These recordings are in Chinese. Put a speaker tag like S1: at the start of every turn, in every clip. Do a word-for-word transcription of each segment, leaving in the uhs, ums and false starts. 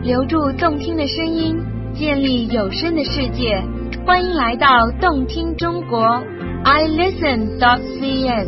S1: 留住动听的声音，建立有声的世界。欢迎来到动听中国 i listen dot c n。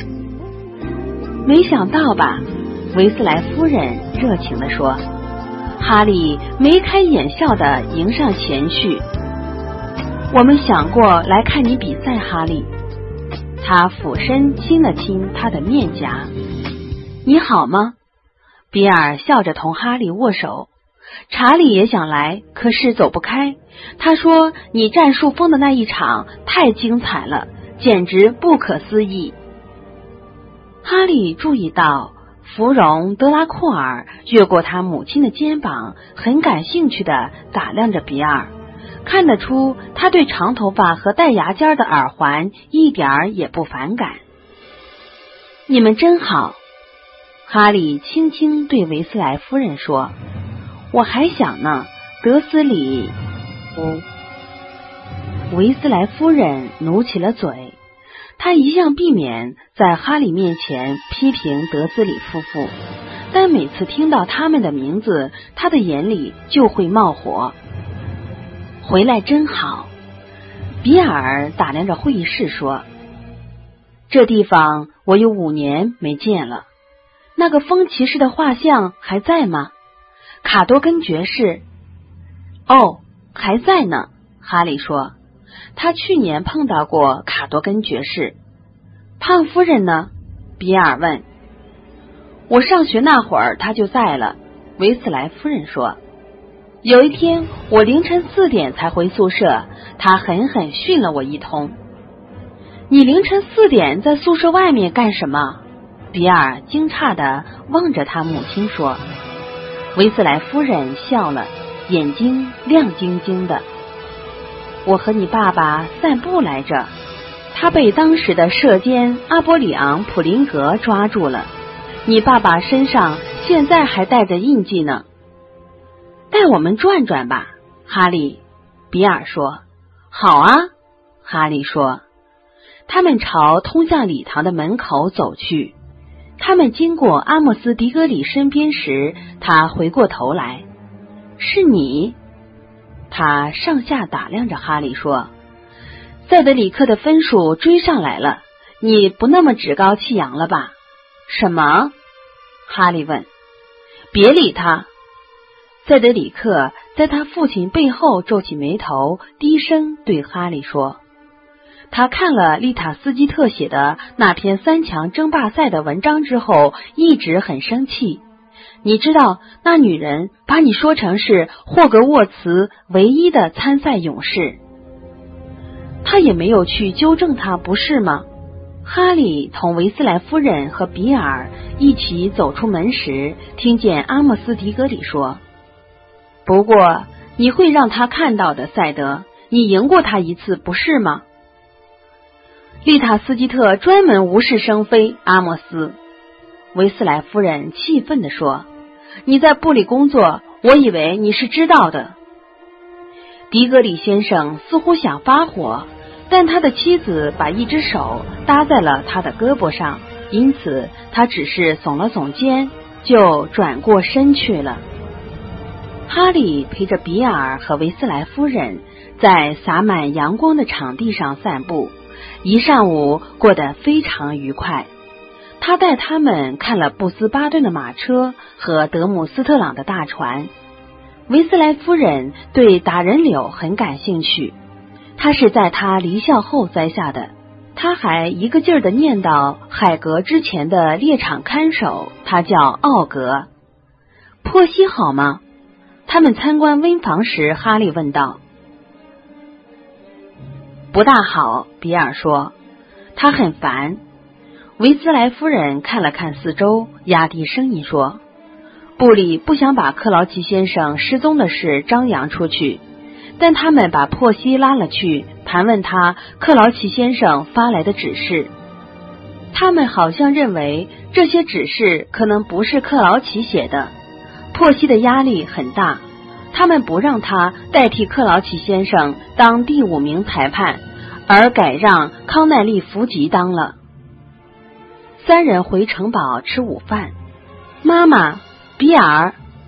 S2: 没想到吧，维斯莱夫人热情地说。哈利眉开眼笑地迎上前去。我们想过来看你比赛，哈利。他俯身亲了亲他的面颊。你好吗？比尔笑着同哈利握手。查理也想来，可是走不开。他说你战术风的那一场太精彩了，简直不可思议。哈利注意到芙蓉德拉库尔越过他母亲的肩膀，很感兴趣地打量着比尔，看得出他对长头发和带牙尖的耳环一点儿也不反感。你们真好，哈利轻轻对维斯莱夫人说。我还想呢，德斯里……哦，维斯莱夫人努起了嘴。她一向避免在哈利面前批评德斯里夫妇，但每次听到他们的名字，她的眼里就会冒火。回来真好，比尔打量着会议室说。这地方我有五年没见了。那个风骑士的画像还在吗？卡多根爵士。哦，还在呢，哈利说。他去年碰到过卡多根爵士。胖夫人呢？比尔问。我上学那会儿他就在了，维斯莱夫人说。有一天我凌晨四点才回宿舍，他狠狠训了我一通。你凌晨四点在宿舍外面干什么？比尔惊诧地望着他母亲说。维斯莱夫人笑了，眼睛亮晶晶的。我和你爸爸散步来着，他被当时的舍监阿波里昂普林格抓住了，你爸爸身上现在还带着印记呢。带我们转转吧，哈利，比尔说。好啊，哈利说。他们朝通向礼堂的门口走去。他们经过阿莫斯迪格里身边时，他回过头来。是你？他上下打量着哈利说。塞德里克的分数追上来了，你不那么趾高气扬了吧？什么？哈利问。别理他。塞德里克在他父亲背后皱起眉头，低声对哈利说。他看了丽塔斯基特写的那篇三强争霸赛的文章之后，一直很生气。你知道那女人把你说成是霍格沃茨唯一的参赛勇士。他也没有去纠正他，不是吗？哈利同维斯莱夫人和比尔一起走出门时，听见阿莫斯迪格里说。不过你会让他看到的，赛德，你赢过他一次，不是吗？丽塔斯基特专门无事生非，阿莫斯。维斯莱夫人气愤地说。你在部里工作，我以为你是知道的。迪格里先生似乎想发火，但他的妻子把一只手搭在了他的胳膊上，因此他只是耸了耸肩，就转过身去了。哈利陪着比尔和维斯莱夫人在洒满阳光的场地上散步，一上午过得非常愉快。他带他们看了布斯巴顿的马车和德姆斯特朗的大船。维斯莱夫人对打人柳很感兴趣，他是在他离校后栽下的。他还一个劲儿地念叨海格之前的猎场看守，他叫奥格。珀西好吗？他们参观温房时，哈利问道。不大好，比尔说。他很烦。维斯莱夫人看了看四周，压低声音说。部里不想把克劳奇先生失踪的事张扬出去，但他们把珀西拉了去，盘问他克劳奇先生发来的指示。他们好像认为这些指示可能不是克劳奇写的。珀西的压力很大，他们不让他代替克劳奇先生当第五名裁判，而改让康奈利弗吉当了。三人回城堡吃午饭。妈妈，比尔，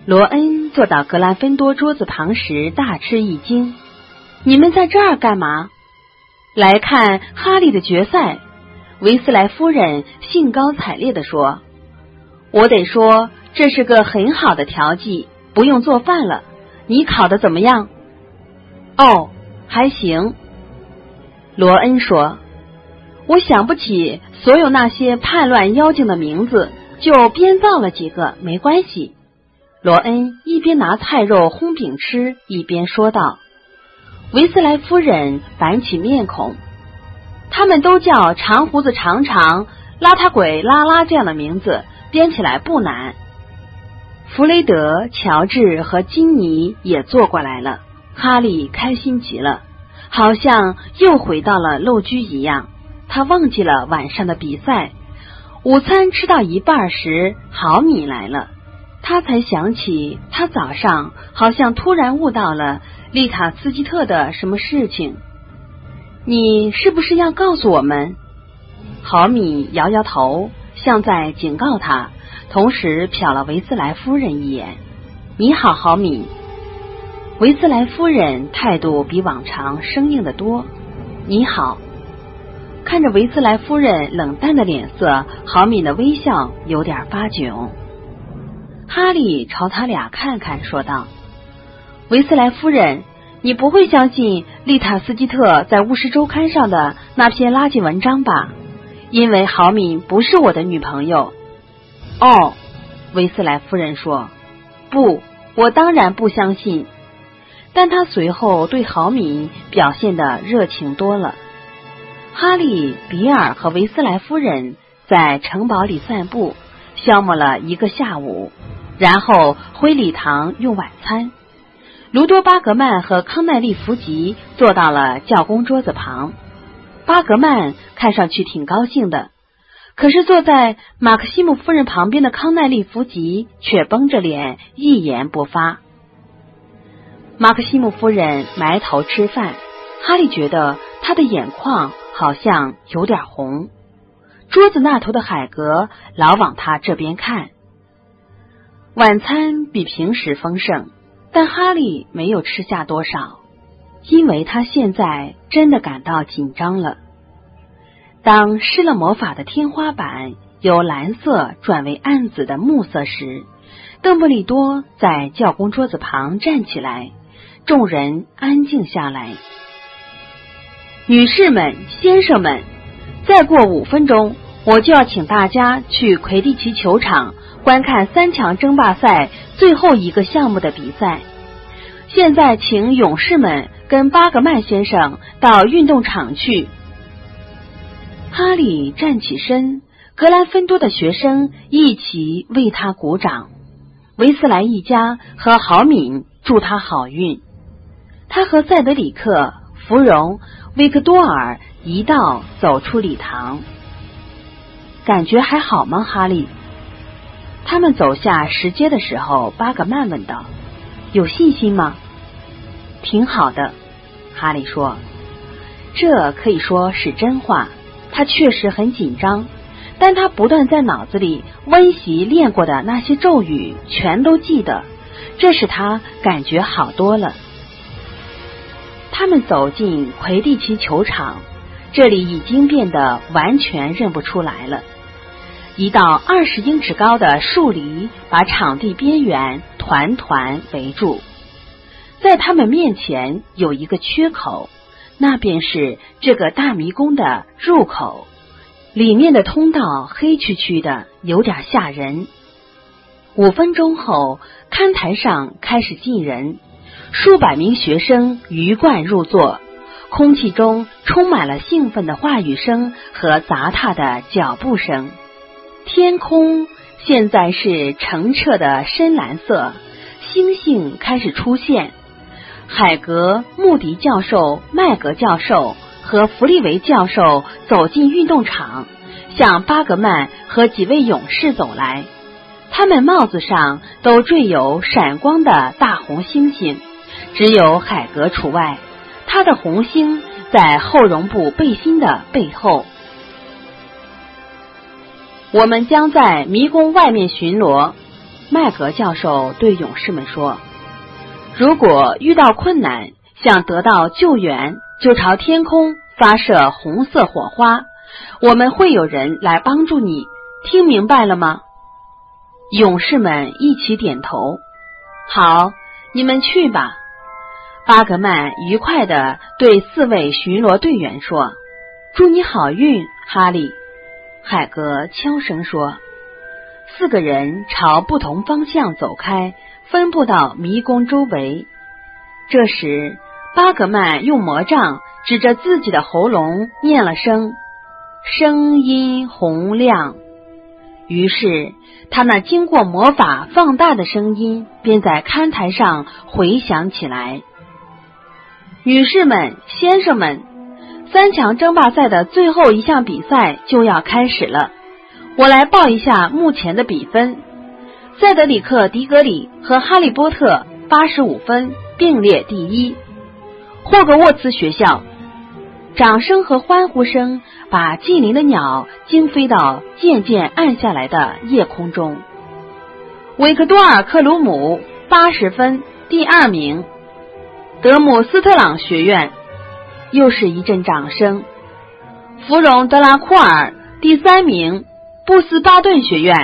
S2: 罗恩坐到格兰芬多桌子旁时大吃一惊，你们在这儿干嘛？来看哈利的决赛。维斯莱夫人兴高采烈地说，我得说这是个很好的调剂，不用做饭了，你烤得怎么样？哦，还行。罗恩说，我想不起所有那些叛乱妖精的名字，就编造了几个，没关系。罗恩一边拿菜肉烘饼吃，一边说道。维斯莱夫人板起面孔，他们都叫长胡子长长、邋遢鬼拉拉这样的名字，编起来不难。弗雷德、乔治和金妮也坐过来了，哈利开心极了，好像又回到了陋居一样。他忘记了晚上的比赛。午餐吃到一半时，郝米来了，他才想起他早上好像突然悟到了丽塔斯基特的什么事情。你是不是要告诉我们？郝米摇摇头，像在警告他，同时瞟了维斯莱夫人一眼。你好，郝米。维斯莱夫人态度比往常生硬得多。你好。看着维斯莱夫人冷淡的脸色，郝米的微笑有点发窘。哈利朝他俩看看，说道，维斯莱夫人，你不会相信丽塔斯基特在巫师周刊上的那篇垃圾文章吧？因为郝米不是我的女朋友。哦，维斯莱夫人说，不，我当然不相信。但他随后对郝米表现得热情多了。哈利、比尔和维斯莱夫人在城堡里散步，消磨了一个下午，然后回礼堂用晚餐。卢多巴格曼和康奈利弗吉坐到了教工桌子旁。巴格曼看上去挺高兴的，可是坐在马克西姆夫人旁边的康奈利弗吉却绷着脸一言不发。马克西姆夫人埋头吃饭，哈利觉得她的眼眶好像有点红。桌子那头的海格老往他这边看。晚餐比平时丰盛，但哈利没有吃下多少，因为他现在真的感到紧张了。当施了魔法的天花板由蓝色转为暗紫的木色时，邓布利多在教工桌子旁站起来，众人安静下来。女士们、先生们，再过五分钟，我就要请大家去魁地奇球场观看三强争霸赛最后一个项目的比赛。现在请勇士们跟巴格曼先生到运动场去。哈利站起身，格兰芬多的学生一起为他鼓掌。维斯莱一家和郝敏祝他好运。他和塞德里克、芙蓉、维克多尔一道走出礼堂。感觉还好吗，哈利？他们走下石阶的时候，巴格曼问道，有信心吗？挺好的，哈利说。这可以说是真话，他确实很紧张，但他不断在脑子里温习练过的那些咒语全都记得，这使他感觉好多了。他们走进魁地奇球场，这里已经变得完全认不出来了。一道二十英尺高的树篱把场地边缘团团围住，在他们面前有一个缺口，那便是这个大迷宫的入口，里面的通道黑黢黢的，有点吓人。五分钟后，看台上开始进人，数百名学生鱼贯入座，空气中充满了兴奋的话语声和杂沓的脚步声。天空现在是澄澈的深蓝色，星星开始出现。海格、穆迪教授、麦格教授和弗利维教授走进运动场，向巴格曼和几位勇士走来。他们帽子上都缀有闪光的大红星星，只有海格除外，他的红星在厚绒布背心的背后。我们将在迷宫外面巡逻， 麦格教授对勇士们说，如果遇到困难，想得到救援，就朝天空发射红色火花，我们会有人来帮助你，听明白了吗？勇士们一起点头。好，你们去吧。巴格曼愉快地对四位巡逻队员说，祝你好运，哈利。海格悄声说。四个人朝不同方向走开，分布到迷宫周围。这时巴格曼用魔杖指着自己的喉咙念了声声音洪亮，于是他那经过魔法放大的声音便在看台上回响起来。女士们，先生们，三强争霸赛的最后一项比赛就要开始了。我来报一下目前的比分。塞德里克·迪格里和哈利波特八十五分并列第一。霍格沃茨学校，掌声和欢呼声把近邻的鸟惊飞到渐渐暗下来的夜空中。维克多尔·克鲁姆八十分第二名。德姆斯特朗学院，又是一阵掌声。芙蓉德拉库尔第三名。布斯巴顿学院。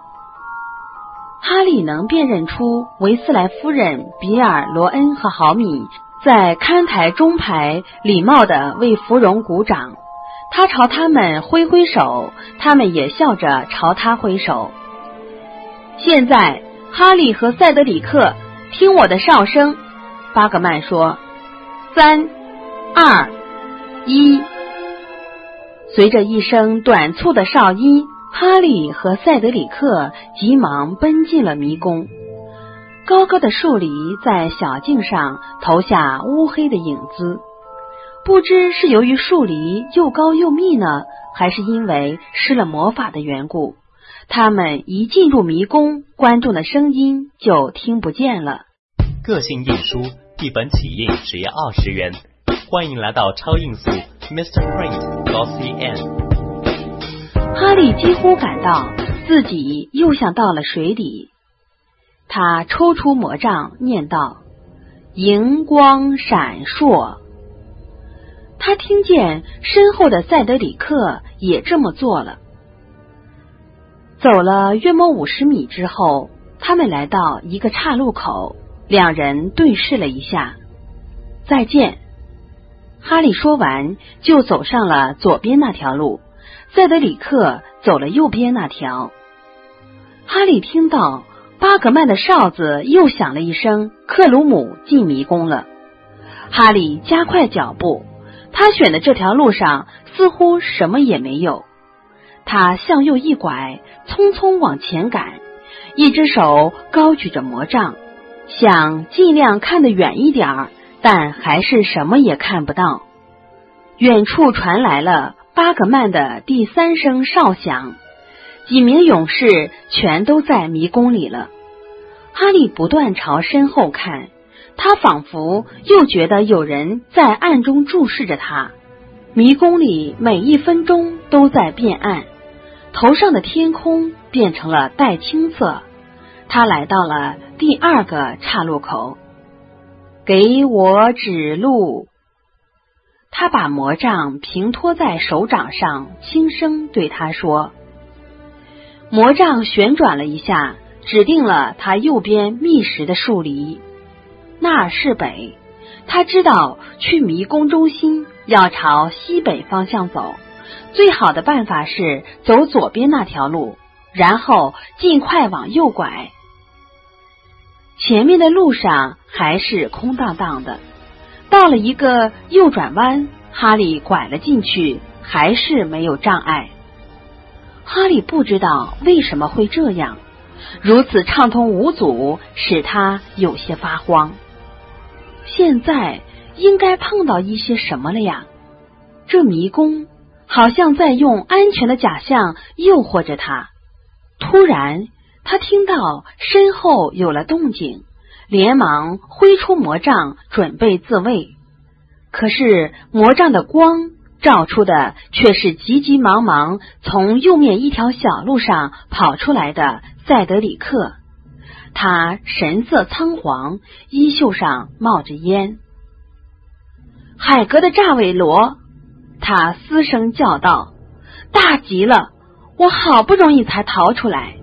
S2: 哈利能辨认出维斯莱夫人、比尔、罗恩和豪米在看台中排礼貌地为芙蓉鼓掌，他朝他们挥挥手，他们也笑着朝他挥手。现在哈利和塞德里克，听我的哨声，巴格曼说，三二一。随着一声短促的哨音，哈利和塞德里克急忙奔进了迷宫。高高的树篱在小径上投下乌黑的影子，不知是由于树篱又高又密呢，还是因为施了魔法的缘故，他们一进入迷宫，观众的声音就听不见了。
S3: 个性印书，一本起印只要二十元，欢迎来到超印速 Mister Print .C N。
S2: 哈利几乎感到自己又像到了水底。他抽出魔杖，念道：荧光闪烁。他听见身后的塞德里克也这么做了。走了约莫五十米之后，他们来到一个岔路口，两人对视了一下。再见。哈利说完就走上了左边那条路，塞德里克走了右边那条。哈利听到巴格曼的哨子又响了一声，克鲁姆进迷宫了。哈利加快脚步，他选的这条路上似乎什么也没有。他向右一拐，匆匆往前赶，一只手高举着魔杖，想尽量看得远一点儿，但还是什么也看不到。远处传来了巴格曼的第三声哨响，几名勇士全都在迷宫里了。哈利不断朝身后看，他仿佛又觉得有人在暗中注视着他。迷宫里每一分钟都在变暗，头上的天空变成了带青色。他来到了第二个岔路口。给我指路。他把魔杖平托在手掌上，轻声对他说。魔杖旋转了一下，指定了他右边密实的树篱。那儿是北，他知道去迷宫中心要朝西北方向走，最好的办法是走左边那条路，然后尽快往右拐。前面的路上还是空荡荡的，到了一个右转弯，哈利拐了进去，还是没有障碍。哈利不知道为什么会这样，如此畅通无阻，使他有些发慌。现在应该碰到一些什么了呀？这迷宫好像在用安全的假象诱惑着他。突然他听到身后有了动静，连忙挥出魔杖准备自卫。可是魔杖的光照出的却是急急忙忙从右面一条小路上跑出来的塞德里克。 他神色仓皇，衣袖上冒着烟。海格的炸尾螺，他嘶声叫道，大极了，我好不容易才逃出来。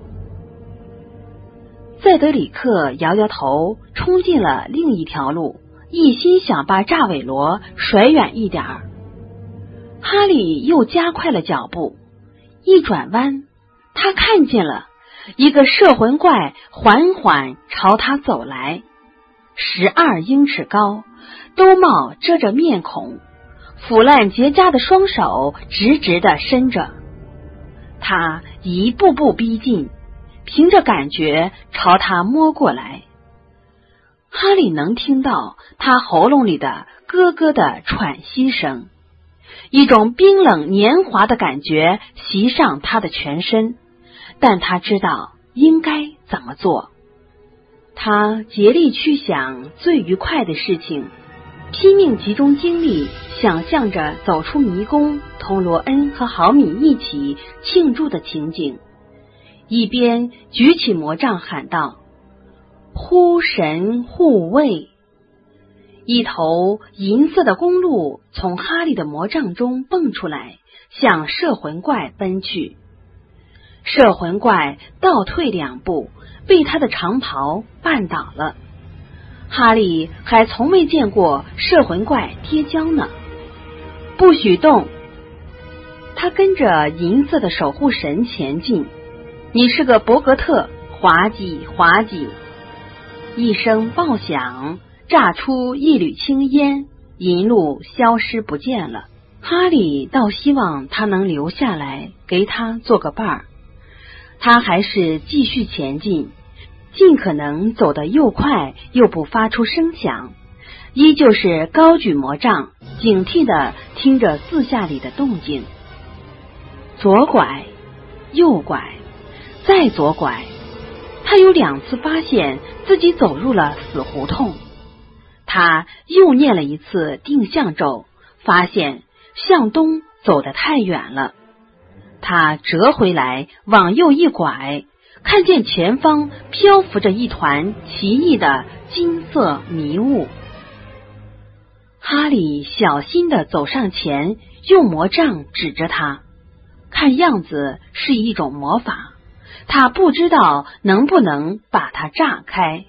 S2: 塞德里克摇摇头，冲进了另一条路，一心想把炸尾螺甩远一点儿。哈利又加快了脚步，一转弯，他看见了一个摄魂怪缓缓朝他走来，十二英尺高，兜帽遮着面孔，腐烂结痂的双手直直地伸着。他一步步逼近，凭着感觉朝他摸过来。哈利能听到他喉咙里的咯咯的喘息声，一种冰冷黏滑的感觉袭上他的全身，但他知道应该怎么做。他竭力去想最愉快的事情，拼命集中精力，想象着走出迷宫，同罗恩和豪米一起庆祝的情景，一边举起魔杖喊道：呼神护卫！一头银色的公鹿从哈利的魔杖中蹦出来，向摄魂怪奔去。摄魂怪倒退两步，被他的长袍绊倒了。哈利还从未见过摄魂怪跌跤呢。不许动！他跟着银色的守护神前进。你是个伯格特，滑稽滑稽！一声爆响，炸出一缕青烟，银鹿消失不见了。哈利倒希望他能留下来，给他做个伴儿。他还是继续前进，尽可能走得又快又不发出声响，依旧是高举魔杖，警惕地听着四下里的动静。左拐，右拐，再左拐，他有两次发现自己走入了死胡同。他又念了一次定向咒，发现向东走得太远了。他折回来，往右一拐，看见前方漂浮着一团奇异的金色迷雾。哈利小心地走上前，用魔杖指着他，看样子是一种魔法，他不知道能不能把它炸开。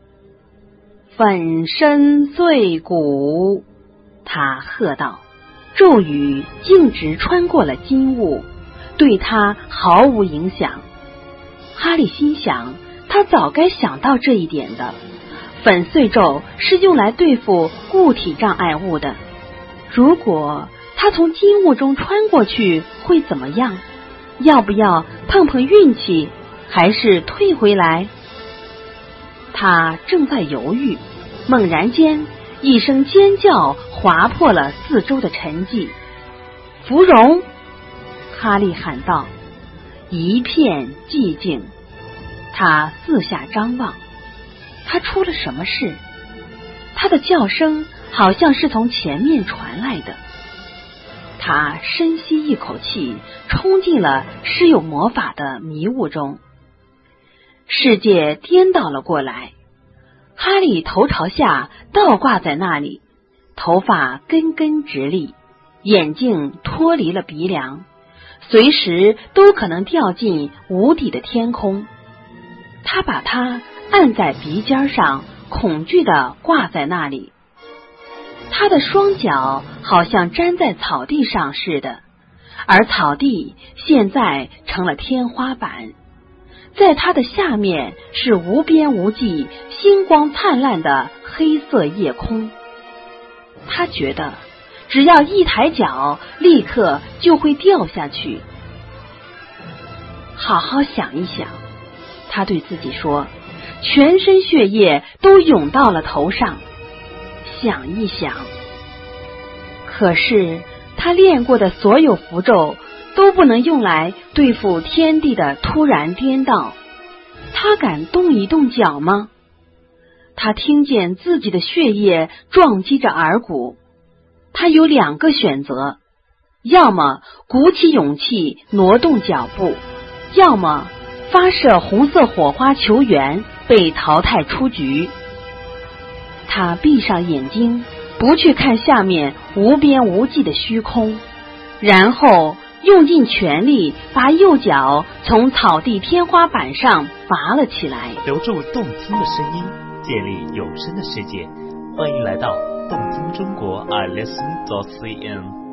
S2: 粉身碎骨，他喝道，咒语径直穿过了金雾，对他毫无影响。哈利心想，他早该想到这一点的。粉碎咒是用来对付固体障碍物的，如果他从金雾中穿过去会怎么样？要不要碰碰运气，还是退回来？他正在犹豫，猛然间一声尖叫划破了四周的沉寂。芙蓉！哈利喊道。一片寂静。他四下张望，他出了什么事？他的叫声好像是从前面传来的。他深吸一口气，冲进了施有魔法的迷雾中。世界颠倒了过来，哈利头朝下倒挂在那里，头发根根直立，眼镜脱离了鼻梁，随时都可能掉进无底的天空。他把它按在鼻尖上，恐惧地挂在那里。他的双脚好像粘在草地上似的，而草地现在成了天花板。在他的下面是无边无际、星光灿烂的黑色夜空。他觉得只要一抬脚，立刻就会掉下去。好好想一想，他对自己说，全身血液都涌到了头上。想一想，可是他练过的所有符咒都不能用来对付天地的突然颠倒。他敢动一动脚吗？他听见自己的血液撞击着耳骨。他有两个选择，要么鼓起勇气挪动脚步，要么发射红色火花求援， 被淘汰出局。他闭上眼睛，不去看下面无边无际的虚空，然后用尽全力把右脚从草地天花板上拔了起来。
S3: 留住动听的声音，建立有声的世界。欢迎来到动听中国 I listen dot C N。